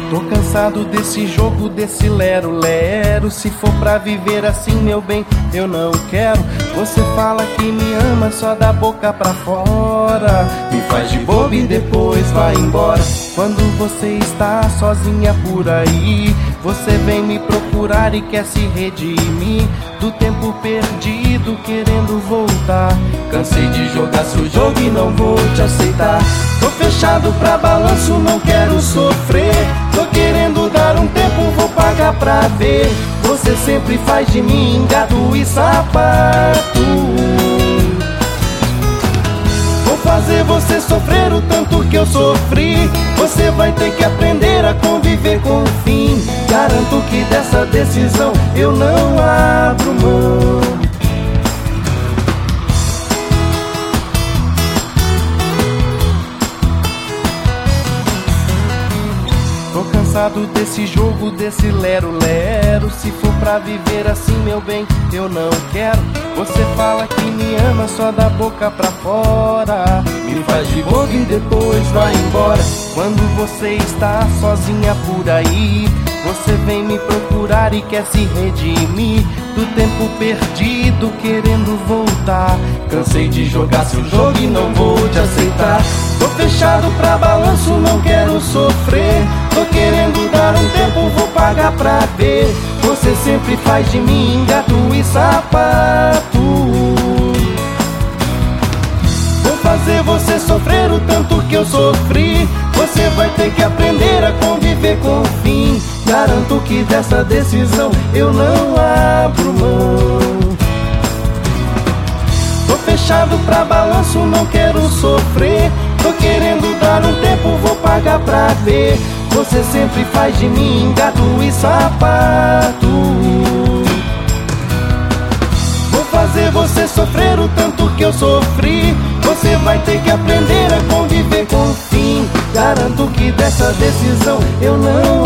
Tô cansado desse jogo, desse lero-lero. Se for pra viver assim, meu bem, eu não quero. Você fala que me ama só da boca pra fora, me faz de bobo e depois vai embora. Quando você está sozinha por aí, você vem me procurar e quer se redimir do tempo perdido, querendo voltar. Cansei de jogar seu jogo e não vou te aceitar. Tô fechado pra balanço, não quero sofrer. Tô querendo dar um tempo, vou pagar pra ver. Você sempre faz de mim gado e sapato. Vou fazer você sofrer o tanto que eu sofri. Você vai ter que aprender a conviver com o fim. Garanto que dessa decisão eu não abro mão. Tô cansado desse jogo, desse lero-lero. Se for pra viver assim, meu bem, eu não quero. Você fala que me ama só da boca pra fora, me faz de bobo e depois vai embora. Quando você está sozinha por aí, você vem me procurar e quer se redimir do tempo perdido, querendo voltar. Cansei de jogar seu jogo e não vou te aceitar. Tô fechado pra balanço, não quero sofrer. Tô querendo dar um tempo, vou pagar pra ver. Você sempre faz de mim gato e sapato. Vou fazer você sofrer o tanto que eu sofri. Você vai ter que aprender a conviver com o fim. Garanto que dessa decisão eu não abro mão. Tô fechado pra balanço, não quero sofrer. Tô querendo dar um tempo, vou pagar pra ver. Você sempre faz de mim gato e sapato. Vou fazer você sofrer o tanto que eu sofri. Você vai ter que aprender a conviver com o fim. Garanto que dessa decisão eu não